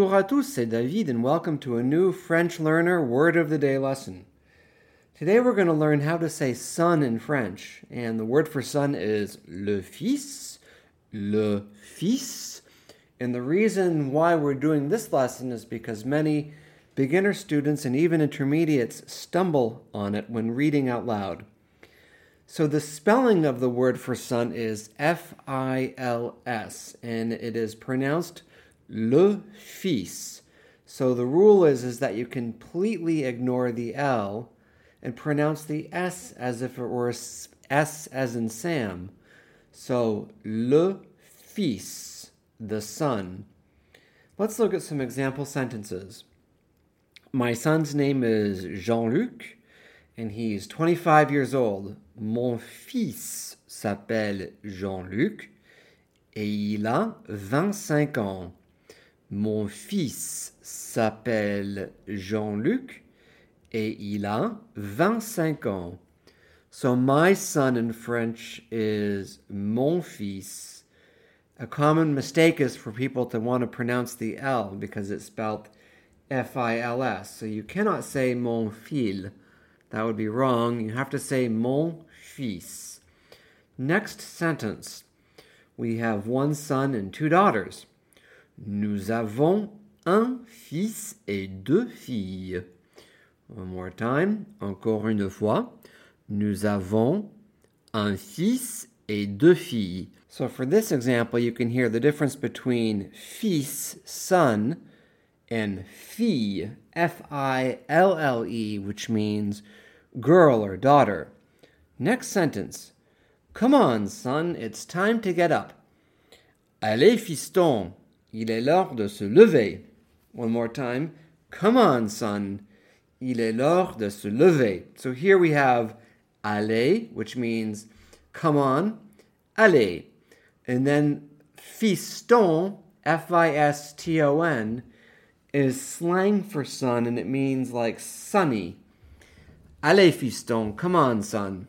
Bonjour à tous, c'est David, and welcome to a new French Learner Word of the Day lesson. Today we're going to learn how to say son in French, and the word for son is le fils, and the reason why we're doing this lesson is because many beginner students and even intermediates stumble on it when reading out loud. So the spelling of the word for son is F-I-L-S, and it is pronounced le fils. So the rule is that you completely ignore the L and pronounce the S as if it were S as in Sam. So le fils, the son. Let's look at some example sentences. My son's name is Jean-Luc, and he's 25 years old. Mon fils s'appelle Jean-Luc, et il a 25 ans. Mon fils s'appelle Jean-Luc, et il a 25 ans. So my son in French is mon fils. A common mistake is for people to want to pronounce the L because it's spelled F-I-L-S. So you cannot say mon fil. That would be wrong. You have to say mon fils. Next sentence. We have one son and two daughters. Nous avons un fils et deux filles. One more time. Encore une fois. Nous avons un fils et deux filles. So for this example, you can hear the difference between fils, son, and fille, F-I-L-L-E, which means girl or daughter. Next sentence. Come on, son, it's time to get up. Allez, fiston, il est l'heure de se lever. One more time. Come on, son, il est l'heure de se lever. So here we have allez, which means come on, allez. And then fiston, F-I-S-T-O-N, is slang for son, and it means like sunny. Allez, fiston, come on, son.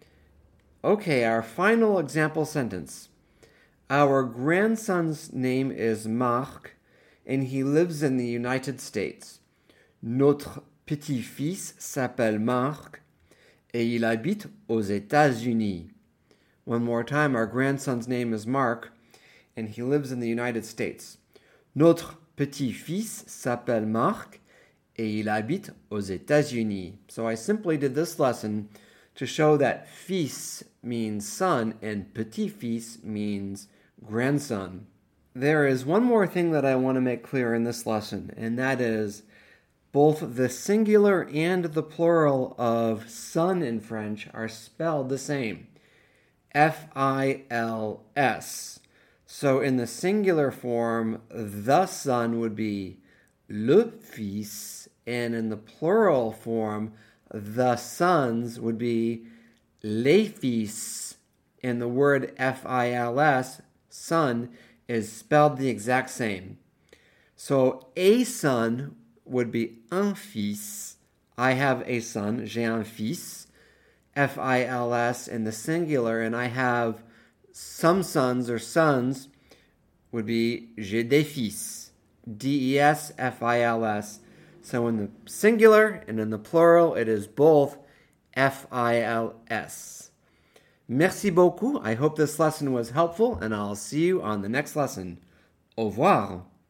Okay, our final example sentence. Our grandson's name is Marc, and he lives in the United States. Notre petit-fils s'appelle Marc, et il habite aux États-Unis. One more time, our grandson's name is Marc, and he lives in the United States. Notre petit-fils s'appelle Marc, et il habite aux États-Unis. So I simply did this lesson to show that fils means son and petit-fils means grandson. There is one more thing that I want to make clear in this lesson, and that is both the singular and the plural of son in French are spelled the same. F-I-L-S. So in the singular form, the son would be le fils, and in the plural form, the sons would be les fils. And the word F-I-L-S, son, is spelled the exact same. So a son would be un fils. I have a son, j'ai un fils. F-I-L-S in the singular, and I have some sons or sons would be j'ai des fils. D-E-S, F-I-L-S. So in the singular and in the plural, it is both F-I-L-S. Merci beaucoup. I hope this lesson was helpful, and I'll see you on the next lesson. Au revoir.